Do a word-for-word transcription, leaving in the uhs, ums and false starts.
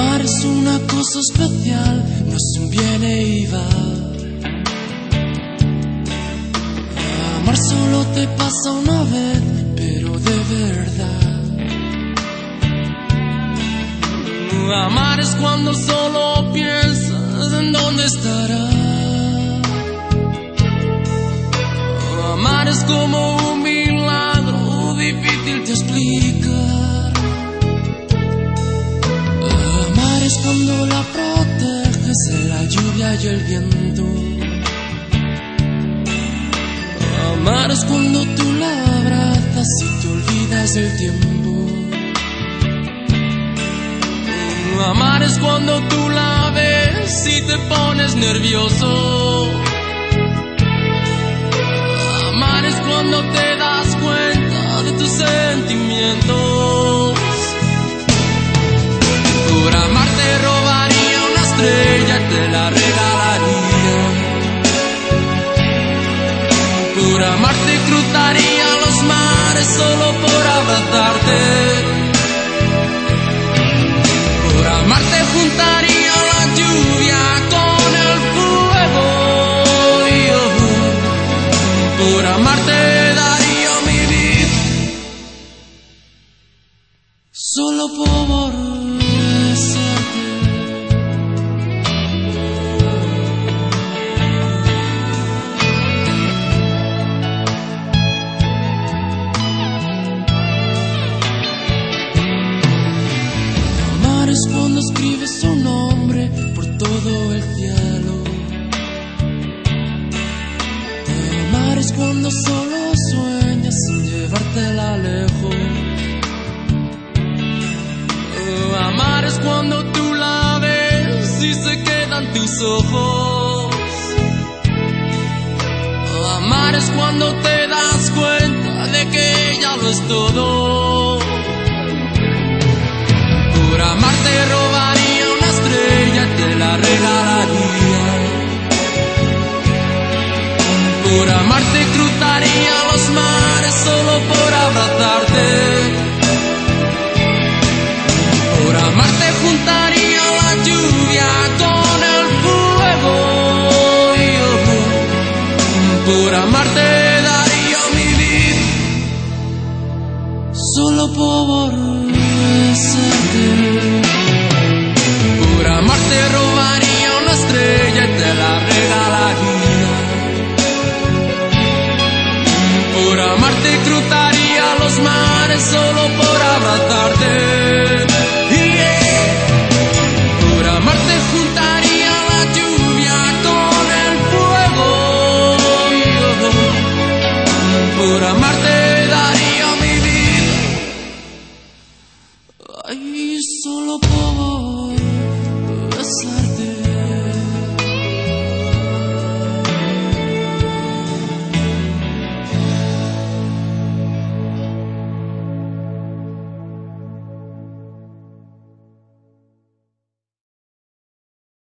Amar es una cosa especial, no es un viene y va. Amar solo te pasa una vez, pero de verdad. Amar es cuando solo piensas en dónde estará. Amar es como un milagro difícil de explicar. Amar es cuando la proteges de la lluvia y el viento. Amar es cuando tú la abrazas y te olvidas del tiempo. Amar es cuando tú la ves y te pones nervioso. Amar es cuando te das cuenta de tus sentimientos. Por amar te robaría una estrella y te la regalaría. Por amar te cruzaría los mares solo por abrazarte. Por amar te juntaría la lluvia con el fuego. Por amar te daría mi vida, solo por besarte. Amar es cuando escribes su nombre por todo el cielo. Amar es cuando solo sueñas sin llevártela lejos. Amar es cuando tú la ves y se quedan tus ojos. Amar es cuando te das cuenta de que ella lo es todo. Por amar te robaría una estrella y te la regalaría. Por amar te cruzaría los mares solo por abrazarte. Por amar te juntaría la lluvia con el fuego. Por amar te daría mi vida, solo por besarte. Por amar te robaría una estrella y te la regalaría. Por amar te cruzaría los mares solo por abrazarte. Yeah. Por amar te juntaría la lluvia con el fuego. Por amar te daría mi vida, ay, solo por besar.